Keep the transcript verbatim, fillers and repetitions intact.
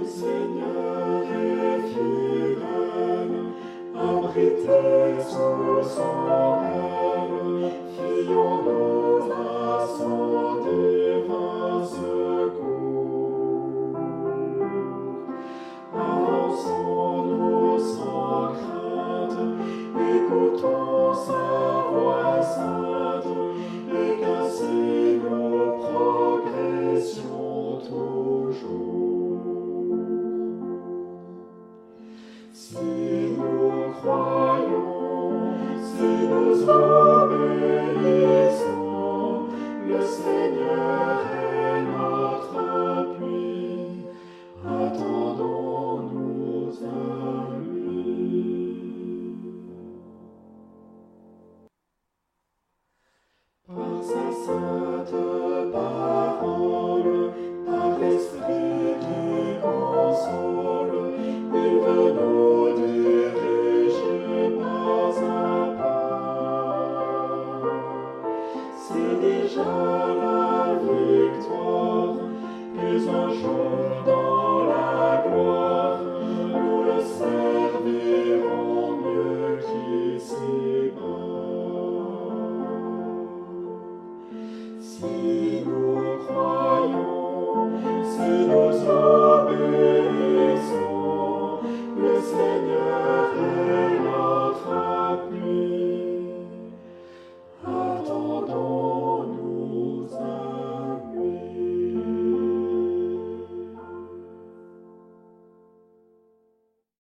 Seigneur est fidèle, abrité sous son aile, fions-nous à son divin secours. Avançons-nous sans crainte, écoutons sa voix sainte, et qu'ainsi nous progressions toujours. Si nous croyons, si nous obéissons, le Seigneur est notre appui, attendons-nous à lui. Par sa sainte parole, par l'Esprit qui console, il veut nous diriger pas à pas. C'est déjà la victoire, plus un jour dans la gloire.